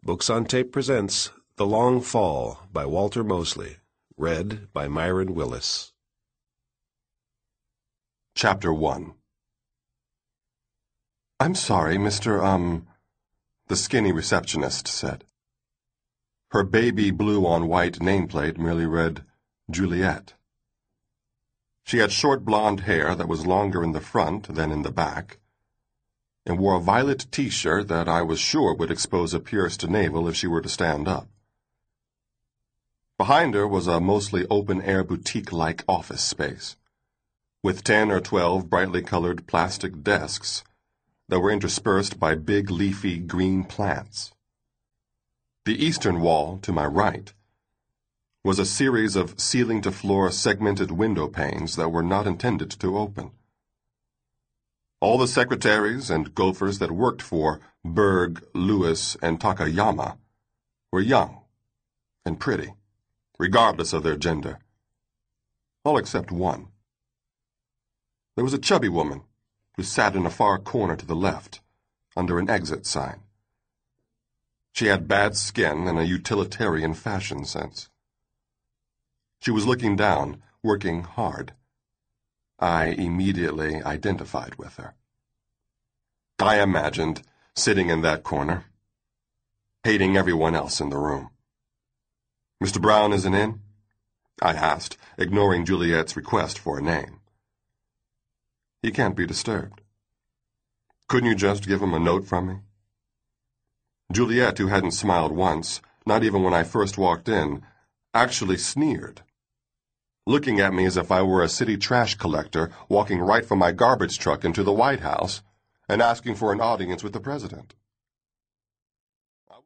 Books on Tape presents The Long Fall by Walter Mosley, read by Myron Willis. Chapter 1. "I'm sorry, Mr. the skinny receptionist said. Her baby blue-on-white nameplate merely read, Juliet. She had short blonde hair that was longer in the front than in the back, and wore a violet T-shirt that I was sure would expose a pierced navel if she were to stand up. Behind her was a mostly open-air boutique-like office space, with 10 or 12 brightly colored plastic desks that were interspersed by big leafy green plants. The eastern wall, to my right, was a series of ceiling-to-floor segmented window panes that were not intended to open. All the secretaries and gophers that worked for Berg, Lewis, and Takayama were young and pretty, regardless of their gender. All except one. There was a chubby woman who sat in a far corner to the left, under an exit sign. She had bad skin and a utilitarian fashion sense. She was looking down, working hard. I immediately identified with her. I imagined sitting in that corner, hating everyone else in the room. "Mr. Brown isn't in?" I asked, ignoring Juliet's request for a name. "He can't be disturbed." "Couldn't you just give him a note from me?" Juliet, who hadn't smiled once, not even when I first walked in, actually sneered, looking at me as if I were a city trash collector walking right from my garbage truck into the White House and asking for an audience with the president.